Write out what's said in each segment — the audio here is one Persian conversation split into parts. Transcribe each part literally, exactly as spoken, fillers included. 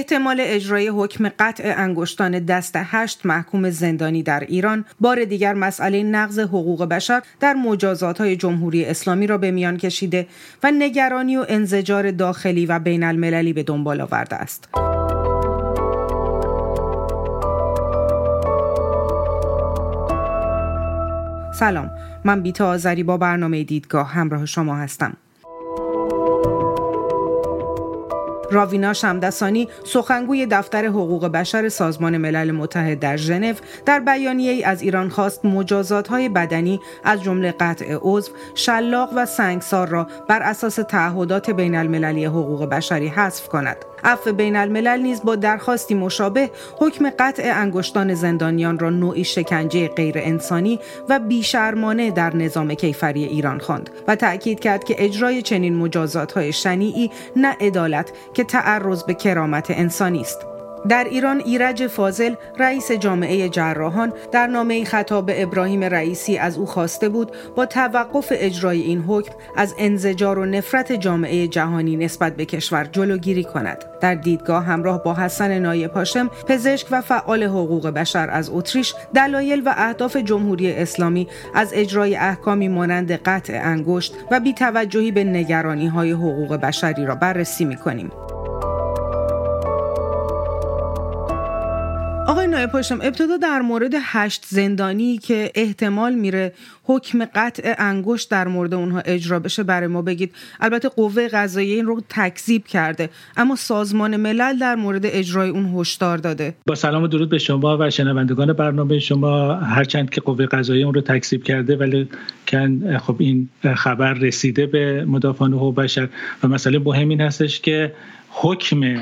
احتمال اجرای حکم قطع انگشتان دست هشت محکوم زندانی در ایران بار دیگر مسئله نقض حقوق بشر در مجازات‌های جمهوری اسلامی را به میان کشیده و نگرانی و انزجار داخلی و بین المللی به دنبال آورده است. سلام، من بیتا آذری با برنامه دیدگاه همراه شما هستم. راوینا شمدسانی، سخنگوی دفتر حقوق بشر سازمان ملل متحد در ژنو، در بیانیه‌ای از ایران خواست مجازات‌های بدنی از جمله قطع عضو، شلاق و سنگسار را بر اساس تعهدات بین المللی حقوق بشری حذف کند. عفو بین الملل نیز با درخواستی مشابه حکم قطع انگشتان زندانیان را نوعی شکنجه غیر انسانی و بیشرمانه در نظام کیفری ایران خواند و تأکید کرد که اجرای چنین مجازات‌های شنیعی نه عدالت که تعرض به کرامت انسانی است. در ایران ایرج فاضل، رئیس جامعه جراحان، در نامه‌ای خطاب به ابراهیم رئیسی از او خواسته بود با توقف اجرای این حکم از انزجار و نفرت جامعه جهانی نسبت به کشور جلوگیری کند. در دیدگاه همراه با حسن نایب هاشم، پزشک و فعال حقوق بشر از اتریش، دلایل و اهداف جمهوری اسلامی از اجرای احکامی مانند قطع انگشت و بی‌توجهی به نگرانی‌های حقوق بشری را بررسی می‌کنیم. آقای نایب هاشم، ابتدا در مورد هشت زندانی که احتمال میره حکم قطع انگشت در مورد اونها اجرا بشه برای ما بگید. البته قوه قضاییه این رو تکذیب کرده، اما سازمان ملل در مورد اجرای اون هشدار داده. با سلام و درود به شما و شنوندگان برنامه شما. هرچند که قوه قضاییه اون رو تکذیب کرده، ولی کن خب این خبر رسیده به مدافعان حقوق بشر و مسئله مهم این هستش که حکم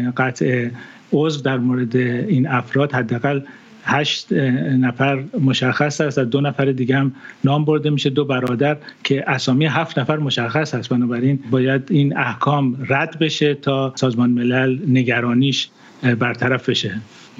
قطع عضو در مورد این افراد حداقل هشت نفر مشخص است، از دو نفر دیگه هم نام برده میشه، دو برادر که اسامی هفت نفر مشخص است. بنابراین باید این احکام رد بشه تا سازمان ملل نگرانیش برطرف بشه.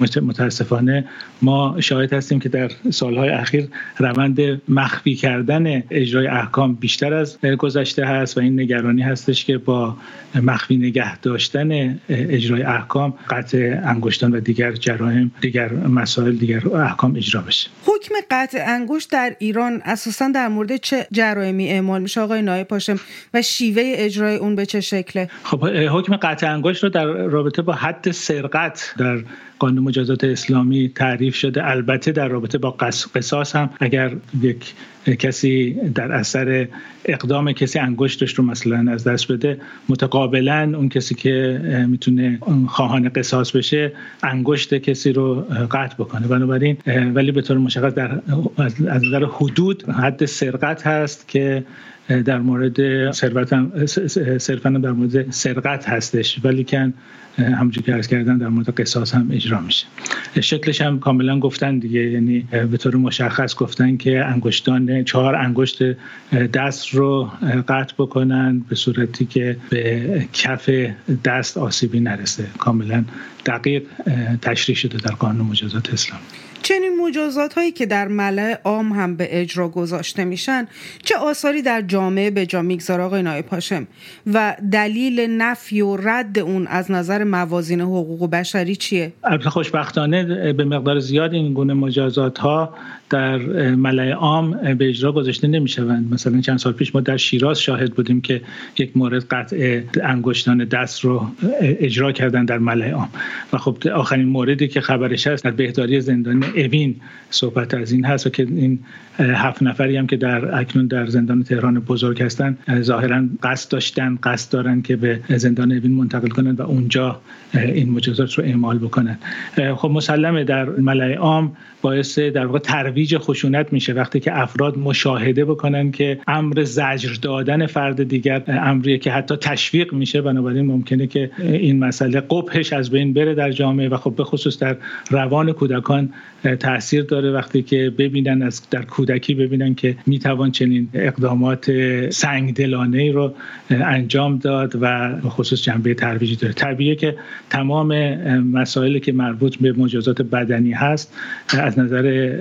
متاسفانه ما شاهد هستیم که در سالهای اخیر روند مخفی کردن اجرای احکام بیشتر از گذشته هست و این نگرانی هستش که با مخفی نگه داشتن اجرای احکام قطع انگشتان و دیگر جرایم، دیگر مسائل، دیگر احکام اجرا بشه. حکم قطع انگشت در ایران اساساً در مورد چه جرایمی اعمال میشه آقای نایب هاشم و شیوه اجرای اون به چه شکله؟ خب حکم قطع انگشت رو در رابطه با حد سرقت در قانون مجازات اسلامی تعریف شده. البته در رابطه با قصاص هم اگر یک کسی در اثر اقدام کسی انگشتش رو مثلا از دست بده، متقابلا اون کسی که میتونه خواهان قصاص بشه انگشت کسی رو قطع بکنه. بنابراین ولی به طور مشخص در از نظر حدود حد سرقت هست که در مورد ثروت هم صرفاً در مورد سرقت هستش، ولی کن همونجوری که عرض کردن در مورد قصاص هم اجرا میشه. شکلش هم کاملا گفتن دیگه، یعنی به طور مشخص گفتن که انگشتان چهار انگشت دست رو قطع بکنن به صورتی که به کف دست آسیبی نرسه. کاملا دقیق تشریح شده در قانون مجازات اسلامی. چنین مجازات هایی که در ملأ عام هم به اجرا گذاشته میشن چه آثاری در جامعه به جا میگذاره آقای نایب هاشم و دلیل نفی و رد اون از نظر موازین حقوق بشری چیه؟ البته خوشبختانه به مقدار زیاد این گونه مجازات ها در ملأ عام به اجرا گذاشته نمیشوند. مثلا چند سال پیش ما در شیراز شاهد بودیم که یک مورد قطع انگشتان دست رو اجرا کردن در ملأ عام و خب آخرین موردی که خبرش هست در بهداری زندان اوین صحبت از این هست و که این هفت نفری هم که در اکنون در زندان تهران بزرگ هستن ظاهرا قصد داشتن قصد دارن که به زندان اوین منتقل کنن و اونجا این مجازات رو اعمال بکنن. خب مسلمه در ملأ عام باعث در واقع ترویج خشونت میشه وقتی که افراد مشاهده بکنن که امر زجر دادن فرد دیگر امریه که حتی تشویق میشه. بنابراین ممکنه که این مسئله قبحش از بین بره در جامعه و خب به خصوص در روان کودکان تأثیر داره وقتی که ببینن از در کودکی ببینن که میتوان چنین اقدامات سنگدلانه‌ای رو انجام داد و به خصوص جنبه ترویجی داره. طبیعیه که تمام مسائلی که مربوط به مجازات بدنی هست از نظر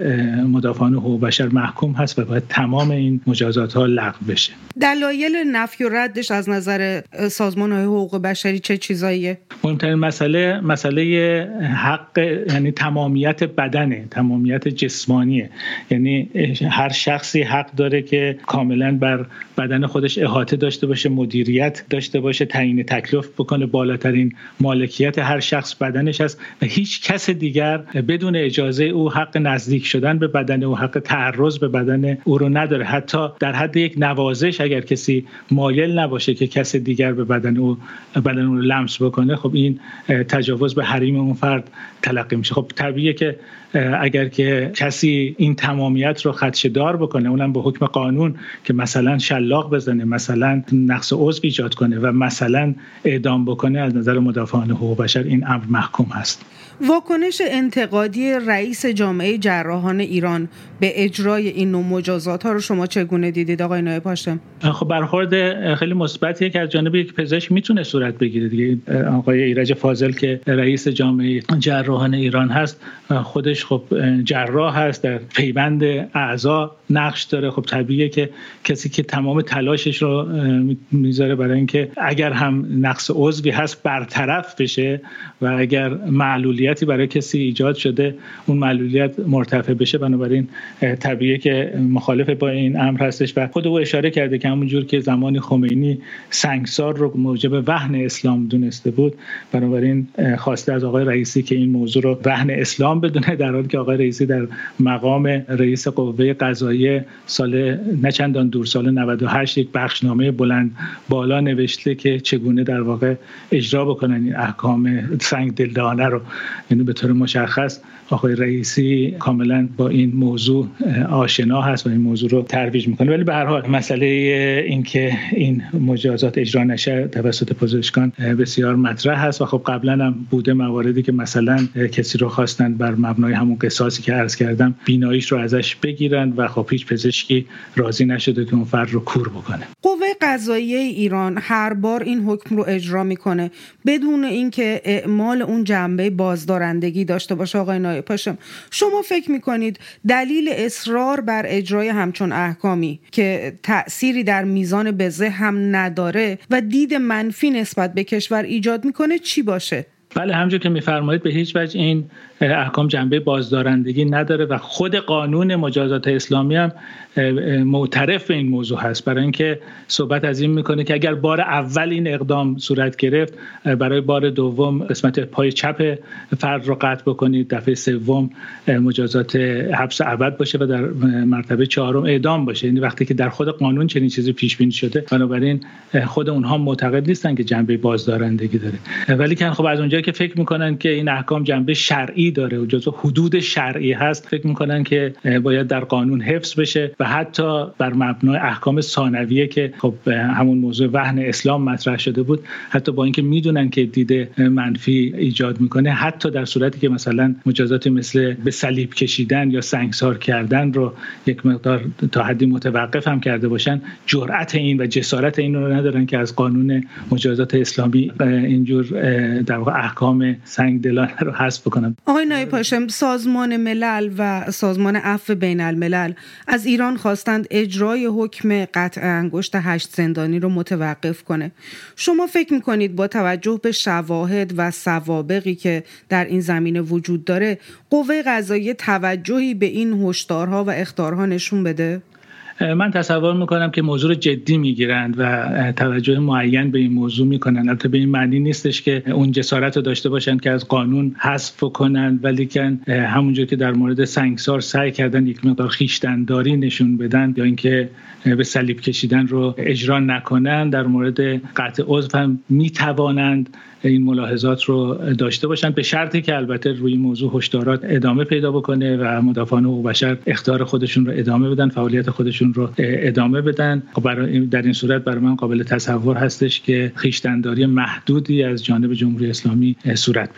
مدافعان حقوق بشر محکوم هست و باید تمام این مجازات ها لغو بشه. دلایل نفی و ردش از نظر سازمان های حقوق بشری چه چیزاییه؟ مهمترین مسئله مسئله حق، یعنی تمامیت بدنه، تمامیت جسمانیه. یعنی هر شخصی حق داره که کاملا بر بدن خودش احاطه داشته باشه، مدیریت داشته باشه، تعیین تکلیف بکنه. بالاترین مالکیت هر شخص بدنش است و هیچ کس دیگر بدون اجازه او حق نزدیک شدن به بدن او، حق تعرض به بدن او رو نداره. حتی در حد یک نوازش اگر کسی مایل نباشه که کس دیگر به بدن او بدن او رو لمس بکنه، خب این تجاوز به حریم اون فرد تلقی میشه. خب طبیعیه که اگر که کسی این تمامیت رو خدشه‌دار بکنه، اونم به حکم قانون، که مثلا شلاق بزنه، مثلا نقص عضو ایجاد کنه و مثلا اعدام بکنه، از نظر مدافعان حقوق بشر این امر محکوم هست. واکنش انتقادی رئیس جامعه جراحان ایران به اجرای این نوع مجازات ها رو شما چگونه دیدید آقای نایب هاشم؟ خب برخورد خیلی مثبتیه که از جانب یک پزشک میتونه صورت بگیره دیگه. آقای ایرج فاضل که رئیس جامعه جراحان ایران هست، خودش خب جراح هست، در پیوند اعضا نقش داره. خب طبیعیه که کسی که تمام تلاشش رو میذاره برای اینکه اگر هم نقص عضوی هست برطرف بشه و اگر معلولیتی برای کسی ایجاد شده اون معلولیت مرتفع بشه، بنابراین طبیعیه که مخالف با این امر هستش. و خود او اشاره کرده که همونجور که زمانی خمینی سنگسار رو موجب وهن اسلام دونسته بود، بنابراین خواسته از آقای رئیسی که این موضوع رو وهن اسلام بدونه، در حالی که آقای رئیسی در مقام رئیس قوه قضاییه سال نه چندان دور، سال نود و هشت، یک بخشنامه بلند بالا نوشته که چگونه در واقع اجرا بکنن این احکام سنگ دلدانه رو. یعنی به طور مشخص آقای رئیسی کاملا با این موضوع آشنا هست و این موضوع رو ترویج میکنه. ولی به هر حال مسئله این که این مجازات اجرا نشه توسط پزشکان بسیار مطرح هست و خب قبلا هم بوده مواردی که مثلا کسی رو خواستن بر مبنای همون قصاصی که عرض کردم بیناییش رو ازش بگیرن و خب هیچ پزشکی راضی نشده که اون فرد رو کور بکنه. قوه قضاییه ایران هر بار این حکم رو اجرا میکنه بدون اینکه اعمال اون جنبه بازدارندگی داشته باشه. آقای نایب هاشم، شما فکر میکنید دلیل اصرار بر اجرای همچون احکامی که تأثیری در میزان بزه هم نداره و دید منفی نسبت به کشور ایجاد میکنه چی باشه؟ بله، همونجور که میفرمایید به هیچ وجه این احکام جنبه بازدارندگی نداره و خود قانون مجازات اسلامی هم معترف به این موضوع هست، برای اینکه صحبت از این میکنه که اگر بار اول این اقدام صورت گرفت، برای بار دوم قسمت پای چپ فرد رو قطع بکنید، دفعه سوم مجازات حبس ابد باشه و در مرتبه چهارم اعدام باشه. یعنی وقتی که در خود قانون چنین چیزی پیش بینی شده، بنابراین خود اونها معتقد نیستن که جنبه بازدارندگی داره. ولی که خب از اونجایی که فکر میکنن که این احکام جنبه شرعی داره و جزو حدود شرعی هست، فکر میکنن که باید در قانون حفظ بشه و حتی بر مبنای احکام ثانویه که خب همون موضوع وهن اسلام مطرح شده بود، حتی با اینکه میدونن که دید منفی ایجاد میکنه، حتی در صورتی که مثلا مجازاتی مثل به صلیب کشیدن یا سنگسار کردن رو یک مقدار تا حدی متوقف هم کرده باشن، جرأت این و جسارت این رو ندارن که از قانون مجازات اسلامی اینجور در واقع احکام سنگ دلانه رو حذف بکنن. آقای نایب هاشم، سازمان ملل و سازمان عفو بین الملل از ایران خواستند اجرای حکم قطع انگشت هشت زندانی رو متوقف کنه. شما فکر میکنید با توجه به شواهد و سوابقی که در این زمینه وجود داره، قوه قضاییه توجهی به این هشدارها و اخطارها نشون بده؟ من تصور میکنم که موضوع رو جدی میگیرند و توجه معین به این موضوع میکنن. البته به این معنی نیستش که اون جسارت رو داشته باشن که از قانون حذف کنن، ولی که همونجور که در مورد سنگسار سعی کردن یک مقدار خویشتن‌داری نشون بدن یا اینکه به صلیب کشیدن رو اجرا نکنن، در مورد قطع عضو هم میتوانند این ملاحظات رو داشته باشن، به شرطی که البته روی موضوع هشدارات ادامه پیدا بکنه و مدافعان حقوق بشر اخطار خودشون رو ادامه بدن، فعالیت خودشون رو ادامه بدن. برای در این صورت برای من قابل تصور هستش که خویشتن‌داری محدودی از جانب جمهوری اسلامی صورت بگیره.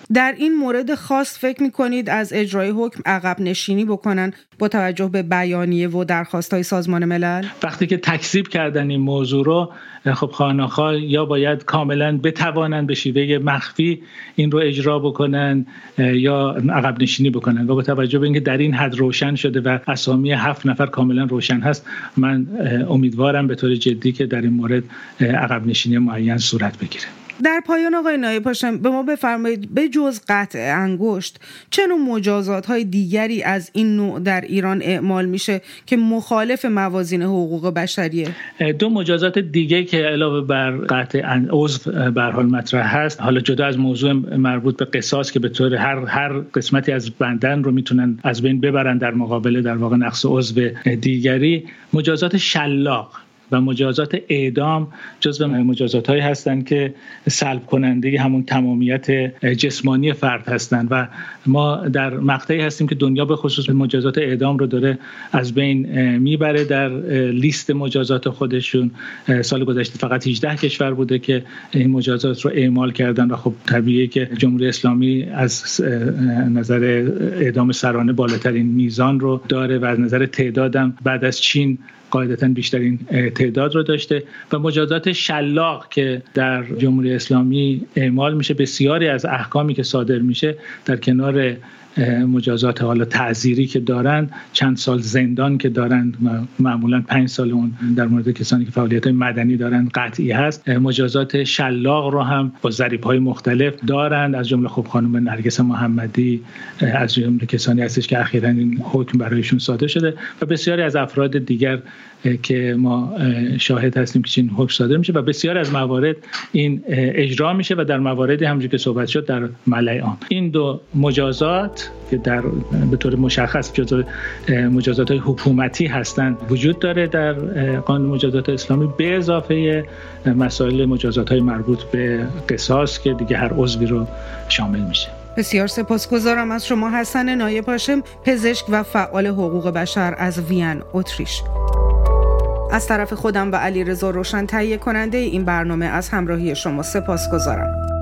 در این مورد خاص فکر می‌کنید از اجرای حکم عقب نشینی بکنن با توجه به بیانیه و درخواست‌های سازمان ملل؟ وقتی که تکذیب کردن این موضوع رو، خب خانه‌ها یا باید کاملا بتوانند به شیوه مخفی این رو اجرا بکنن یا عقب نشینی بکنن و با توجه به اینکه در این حد روشن شده و اسامی هفت نفر کاملا روشن هست، من امیدوارم به طور جدی که در این مورد عقب نشینی معین صورت بگیره. در پایان آقای نایب هاشم به ما بفرمایید به جز قطع انگشت چه نوع مجازات‌های دیگری از این نوع در ایران اعمال میشه که مخالف موازین حقوق بشریه؟ دو مجازات دیگه که علاوه بر قطع عضو به هر حال مطرح هست، حالا جدا از موضوع مربوط به قصاص که به طور هر هر قسمتی از بدن رو میتونن از بین ببرن در مقابل در واقع نقص عضو دیگری، مجازات شلاق و مجازات اعدام جزو مجازات‌هایی هستند که سلب کننده همون تمامیت جسمانی فرد هستند و ما در مقطعی هستیم که دنیا به خصوص مجازات اعدام رو داره از بین میبره. در لیست مجازات خودشون سال گذشته فقط هجده کشور بوده که این مجازات رو اعمال کردن و خب طبیعیه که جمهوری اسلامی از نظر اعدام سرانه بالاترین میزان رو داره و از نظر تعدادم بعد از چین قاعدتاً بیشترین تعداد رو داشته و مجازات شلاق که در جمهوری اسلامی اعمال میشه، بسیاری از احکامی که صادر میشه در کنار مجازات حالا تعزیری که دارن، چند سال زندان که دارن، معمولا پنج سال اون در مورد کسانی که فعالیت‌های مدنی دارن قطعی هست. مجازات شلاق رو هم با ضریب‌های مختلف دارن، از جمله خب خانم نرگس محمدی از جمله کسانی هستش که اخیراً این حکم برایشون صادر شده و بسیاری از افراد دیگر که ما شاهد هستیم که این حکم صادر میشه و بسیار از موارد این اجرا میشه و در مواردی همونجوری که صحبت شد در ملأ عام. این دو مجازات که در به طور مشخص جزو مجازات‌های حکومتی هستند وجود داره در قانون مجازات اسلامی، به اضافه مسائل مجازات‌های مربوط به قصاص که دیگه هر عضوی رو شامل میشه. بسیار سپاسگزارم از شما حسن نایب هاشم، پزشک و فعال حقوق بشر از وین، اتریش. از طرف خودم و علیرضا روشن تهیه کننده این برنامه از همراهی شما سپاسگزارم.